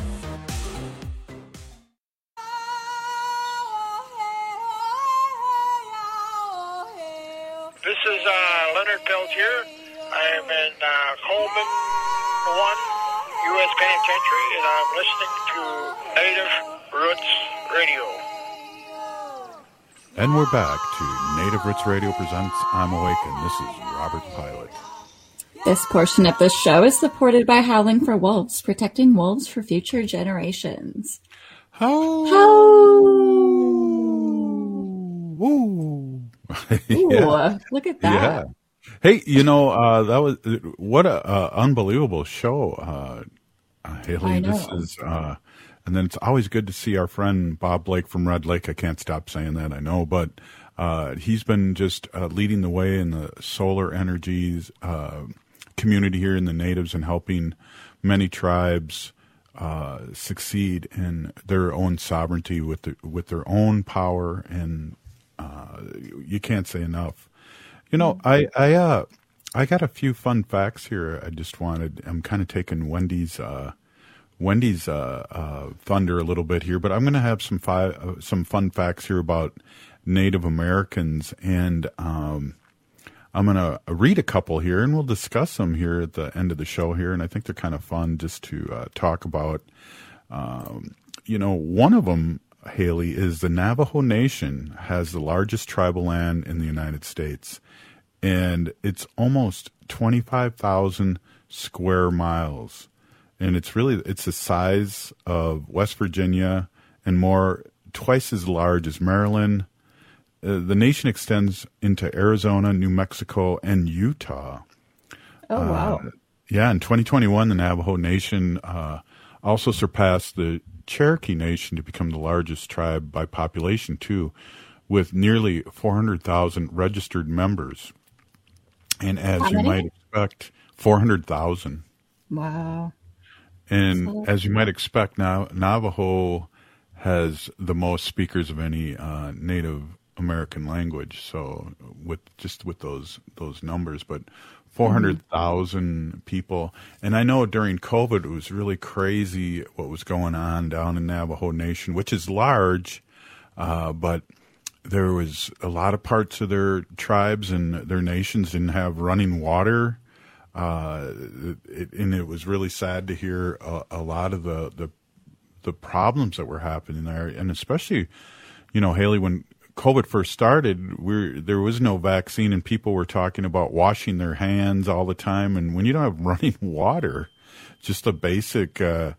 This is Leonard Peltier. I am in Coleman 1, U.S. Penitentiary, and I'm listening to Native Roots Radio. And we're back to Native Roots Radio presents I'm Awakened. This is Robert Pilot. This portion of the show is supported by Howling for Wolves, protecting wolves for future generations. Ooh, yeah. Look at that. Yeah. Hey, that was what a unbelievable show, Haley. I know. This is, and then it's always good to see our friend Bob Blake from Red Lake. I can't stop saying that, I know, but he's been just leading the way in the solar energies community here in the natives and helping many tribes succeed in their own sovereignty with their own power, and you can't say enough. I got a few fun facts here. I'm kind of taking Wendy's thunder a little bit here, but I'm going to have some fun facts here about Native Americans, and I'm going to read a couple here, and we'll discuss them here at the end of the show here, and I think they're kind of fun just to talk about. One of them, Haley, is the Navajo Nation has the largest tribal land in the United States, and it's almost 25,000 square miles. And it's the size of West Virginia and twice as large as Maryland. The nation extends into Arizona, New Mexico, and Utah. Oh, wow. In 2021, the Navajo Nation also surpassed the Cherokee Nation to become the largest tribe by population, too, with nearly 400,000 registered members. And as you might expect, 400,000. Wow. And as you might expect, now Navajo has the most speakers of any Native American language. So with those numbers, but 400,000 people. And I know during COVID it was really crazy what was going on down in Navajo Nation, which is large, but there was a lot of parts of their tribes and their nations didn't have running water. And it was really sad to hear a lot of the problems that were happening there, and especially, Haley, when COVID first started, there was no vaccine, and people were talking about washing their hands all the time. And when you don't have running water, just a basic thing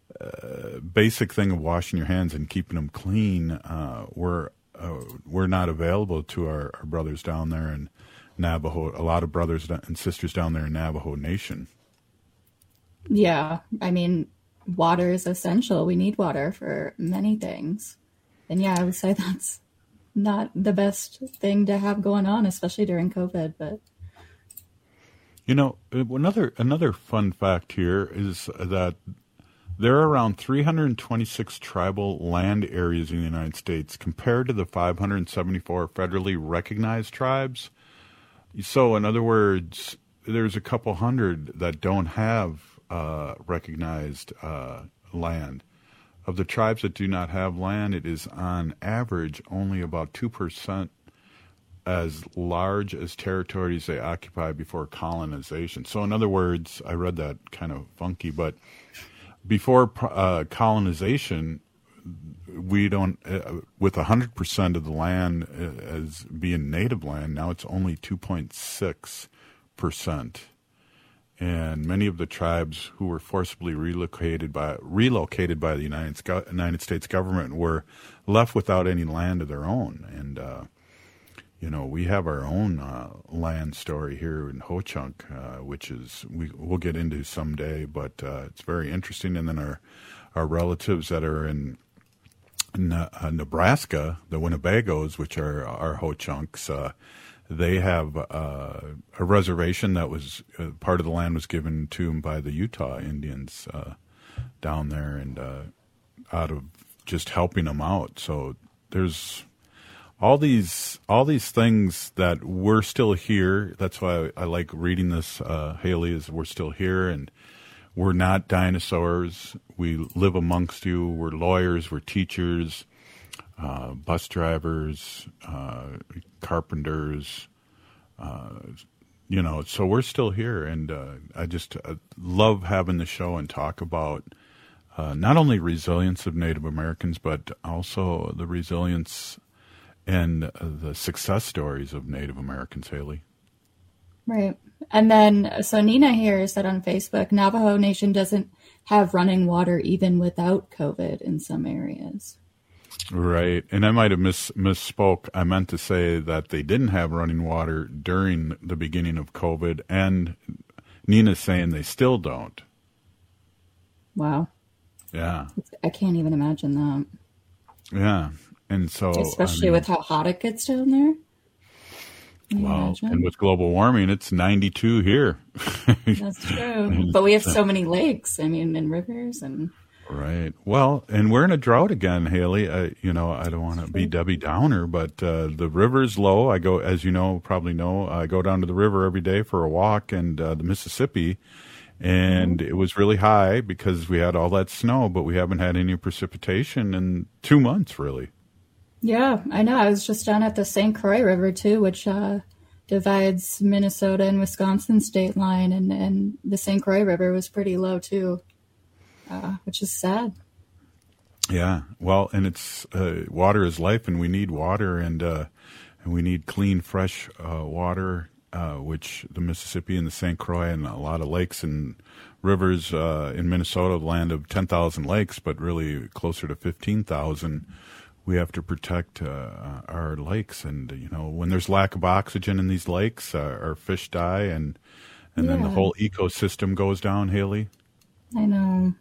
of washing your hands and keeping them clean, were not available to our brothers down there in Navajo, a lot of brothers and sisters down there in Navajo Nation. Yeah, I mean, water is essential. We need water for many things. And yeah, I would say that's not the best thing to have going on, especially during COVID. But another fun fact here is that there are around 326 tribal land areas in the United States compared to the 574 federally recognized tribes. So, in other words, there's a couple hundred that don't have recognized land. Of the tribes that do not have land, it is on average only about 2% as large as territories they occupy before colonization. So, in other words, I read that kind of funky, but before colonization, we don't, with 100% of the land as being native land, now it's only 2.6%. and many of the tribes who were forcibly relocated by the United States government were left without any land of their own. And we have our own land story here in Ho-Chunk, which is we'll get into someday, but it's very interesting. And then our relatives that are in Nebraska, the Winnebagos, which are our Ho-Chunks, they have a reservation that was part of the land was given to them by the Utah Indians down there, and out of just helping them out. So there's all these things that we're still here. That's why I like reading this, Haley, is we're still here, and we're not dinosaurs. We live amongst you. We're lawyers. We're teachers, bus drivers, carpenters, so we're still here. And I just love having the show and talk about not only resilience of Native Americans, but also the resilience and the success stories of Native Americans, Haley. Right. And then, so Nina here said on Facebook, Navajo Nation doesn't have running water even without COVID in some areas. Right. And I might have misspoke. I meant to say that they didn't have running water during the beginning of COVID, and Nina's saying they still don't. Wow. Yeah. I can't even imagine that. Yeah. And so, especially with how hot it gets down there. Wow. And with global warming, it's 92 here. That's true. But we have so many lakes, and rivers and. Right. Well, and we're in a drought again, Haley. I don't want to be Debbie Downer, but the river's low. I go, as you know, probably know, I go down to the river every day for a walk, and the Mississippi, and it was really high because we had all that snow, but we haven't had any precipitation in 2 months, really. Yeah, I know. I was just down at the St. Croix River, too, which divides Minnesota and Wisconsin state line, and the St. Croix River was pretty low, too, which is sad. Yeah, well, and it's water is life, and we need water, and we need clean, fresh water, which the Mississippi and the St. Croix and a lot of lakes and rivers in Minnesota, the land of 10,000 lakes, but really closer to 15,000. We have to protect our lakes, and when there's lack of oxygen in these lakes, our fish die, and then the whole ecosystem goes down, Haley. I know,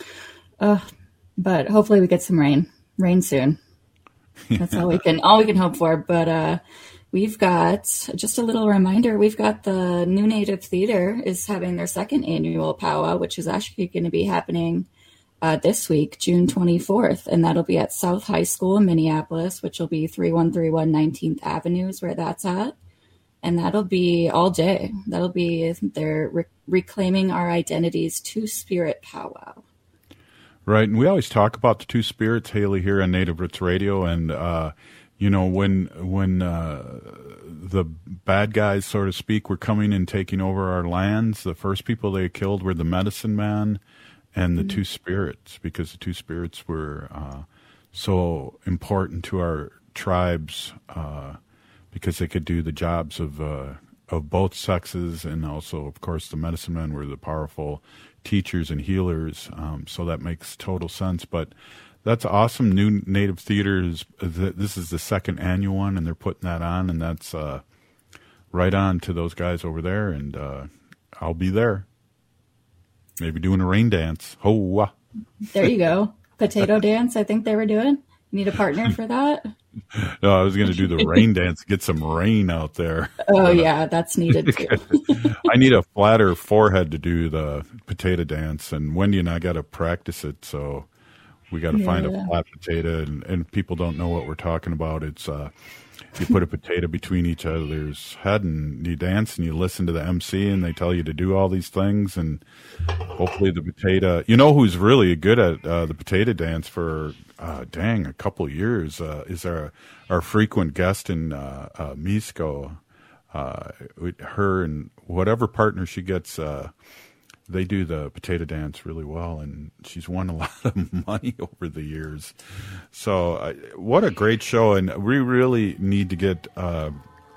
but hopefully we get some rain soon. That's all we can hope for. But we've got just a little reminder. We've got the New Native Theater is having their second annual powwow, which is actually going to be happening this week, June 24th, and that'll be at South High School in Minneapolis, which will be 3131 19th Avenue is where that's at. And that'll be all day. That'll be their Reclaiming Our Identities Two-Spirit powwow. Right, and we always talk about the two spirits, Haley, here on Native Roots Radio, and when the bad guys, so to speak, were coming and taking over our lands, the first people they killed were the medicine man and the two spirits, because the two spirits were so important to our tribes because they could do the jobs of both sexes, and also, of course, the medicine men were the powerful teachers and healers. So that makes total sense. But that's awesome. New Native Theater this is the second annual one, and they're putting that on, and that's right on to those guys over there, and I'll be there. Maybe doing a rain dance. Oh, there you go. Potato dance, I think they were doing. You need a partner for that? No, I was going to do the rain dance, get some rain out there. Oh, yeah, that's needed too. I need a flatter forehead to do the potato dance, and Wendy and I got to practice it, so we got to find a flat potato, and people don't know what we're talking about. It's you put a potato between each other's head, and you dance, and you listen to the MC, and they tell you to do all these things, and hopefully the potato. You know who's really good at the potato dance for a couple of years is our frequent guest in Misco. Her and whatever partner she gets, they do the potato dance really well, and she's won a lot of money over the years. So what a great show, and we really need to get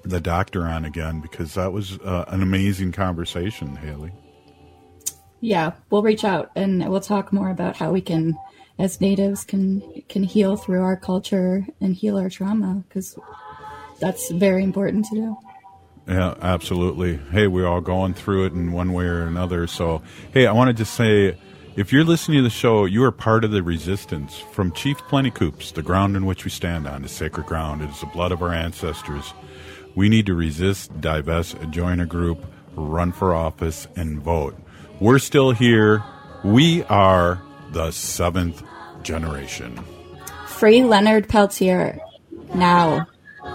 the doctor on again, because that was an amazing conversation, Haley. Yeah, we'll reach out and we'll talk more about how we can, as natives, can heal through our culture and heal our trauma, because that's very important to do. Yeah, absolutely. Hey, we're all going through it in one way or another. So, hey, I want to just say, if you're listening to the show, you are part of the resistance. From Chief Plentycoops, the ground in which we stand on is sacred ground. It is the blood of our ancestors. We need to resist, divest, join a group, run for office, and vote. We're still here. We are the 7th generation. Free Leonard Peltier. Now.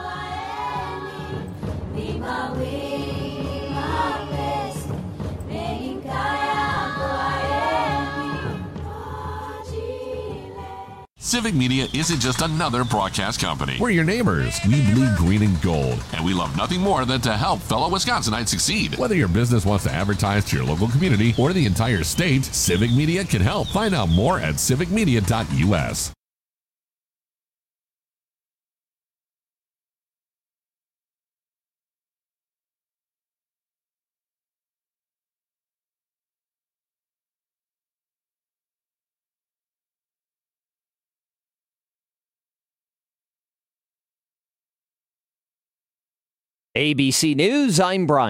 Civic Media isn't just another broadcast company. We're your neighbors. We bleed green and gold. And we love nothing more than to help fellow Wisconsinites succeed. Whether your business wants to advertise to your local community or the entire state, Civic Media can help. Find out more at civicmedia.us. ABC News, I'm Brian.